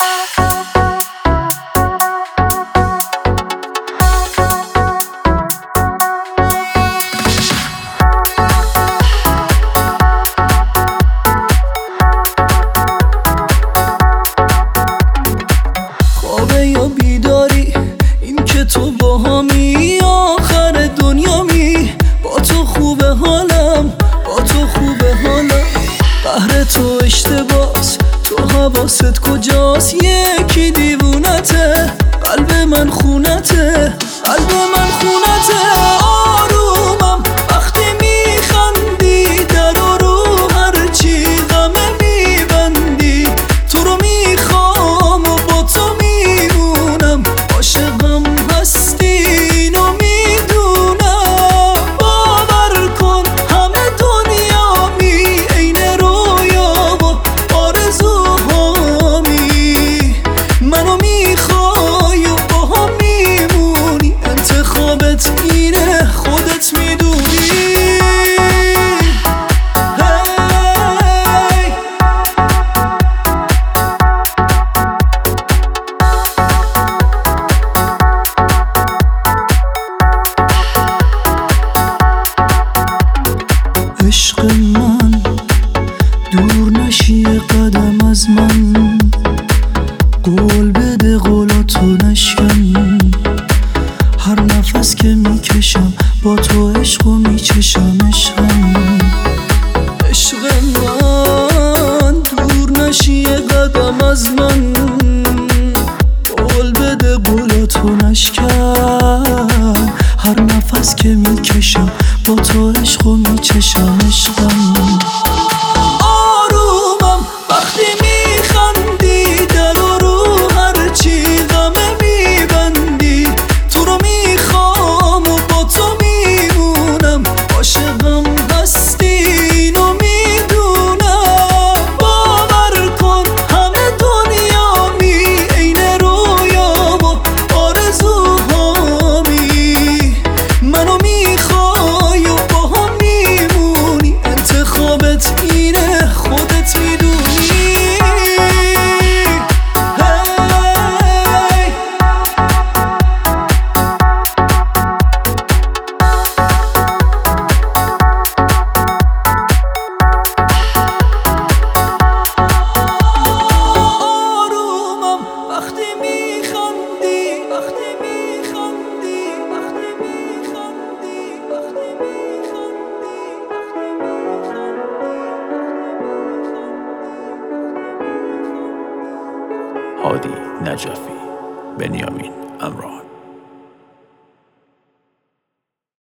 خوابه یا بیداری، این که تو با همی آخر دنیامی. با تو خوبه حالم، با تو خوبه حالم. قهر تو اشتباس، تو حواست کجاست؟ یکی دیوونته، قلب من خونته، قلب من خونته. آرومم وقتی میخندی، در و رو هرچی غمه میبندی. تو رو میخوام و با تو میمونم، عاشقم هستی اینو میدونم. باور کن همه دنیا می عین رویا و آرزوهامی. منو میخوای و با هم میمونی، انتخابت اینه خودت میدونی. عشق من دور نشی قدم از من، قول بده قولاتو نشکن. هر نفس که میکشم با تو عشقو میچشم عشقم. عشق من دور نشی قدم از من، قول بده قولاتو نشکن. هر نفس که میکشم با تو عشقو میچشم عشقم. آرومم وقتی میخندی، در و رو هرچی غمه میبندی. تو رو میخوام و با تو میمونم، عاشقم هستی اینو میدونم. باور کن همه دنیا می عین رویا و آرزوهامی. منو میخوای و با هم میمونی، انتخابت اینه خودت میدونی. آرومم وقتی میخندی، وقتی میخندی، وقتی میخندی، وقتی میخندی. هادی نجفی، بنیامین امران.